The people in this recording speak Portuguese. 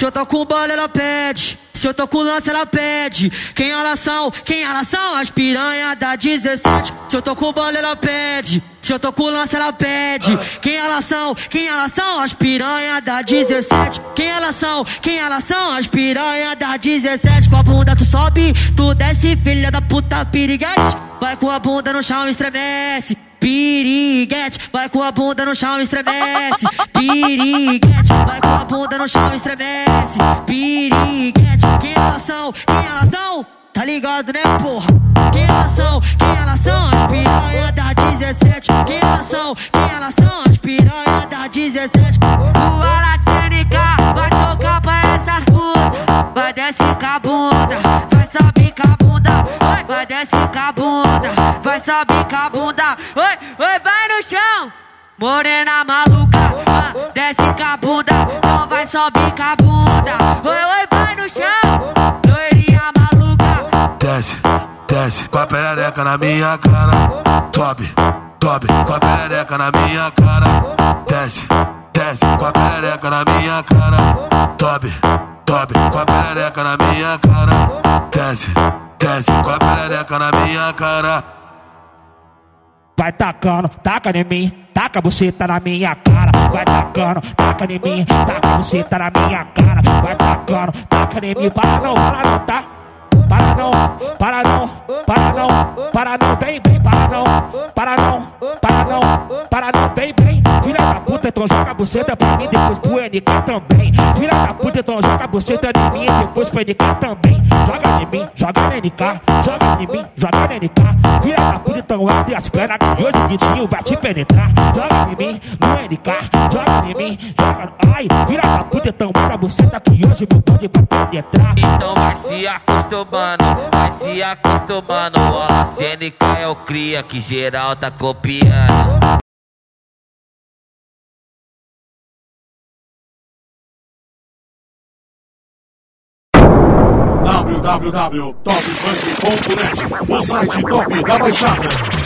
Se eu tô com bola, ela pede. Se eu tô com lance, ela pede. Quem elas são? Quem elas são? As piranha da 17. Se eu tô com bola, ela pede. Se eu tô com lance, ela pede. Quem elas são? Quem elas são? As piranha da 17. Quem elas são? Quem elas são? As piranha da 17. Com a bunda tu sobe, tu desce, filha da puta piriguete. Vai com a bunda no chão, estremece. Piriguete, vai com a bunda no chão, estremece. Piriguete, vai com a bunda no chão, estremece. Piriguete, quem elas são? Quem elas são? Tá ligado, né, porra? Quem elas são? Quem elas são? As piranha da 17. Quem elas são? Quem elas são? As piranha da 17. O Alacênica vai tocar pra essas putas. Vai descer com a bunda, vai subir com a bunda. Vai descer com a bunda, vai subir com a bunda. Oi, oi, vai no chão. Morena maluca, desce com a bunda. Não vai subir com a bunda. Oi, oi, vai no chão. Loirinha maluca. Desce, desce com a perereca na minha cara. Sobe, sobe com a perereca na minha cara. Desce, desce com a perereca na minha cara. Sobe, sobe com a perereca na minha cara. Desce, desce com a perereca na minha cara. Vai tacando, taca em mim, taca a buceta na minha cara. Vai tacando, taca em mim, taca a buceta na minha cara. Vai tacando, taca em mim, para não, tá? Para não, para não, para não, para não, vem, vem, para não, para não, para não, para não, vem, vem. Filha da puta, então joga a buceta pra mim, depois pro NK também. Filha da puta, então joga a buceta em mim, depois pro NK também. Joga em mim, joga no NK, joga em mim, joga no NK. Filha da puta, então abre as pernas que hoje o Vitinho vai te penetrar. Joga em mim, no NK, joga em mim, joga. Ai, filha da puta, então abre a buceta que hoje meu bonde vai penetrar. Então vai se acostumando, vai se acostumando. O Alacênica é o cria que geral tá copiando. www.topfunk.net, o site top da Baixada.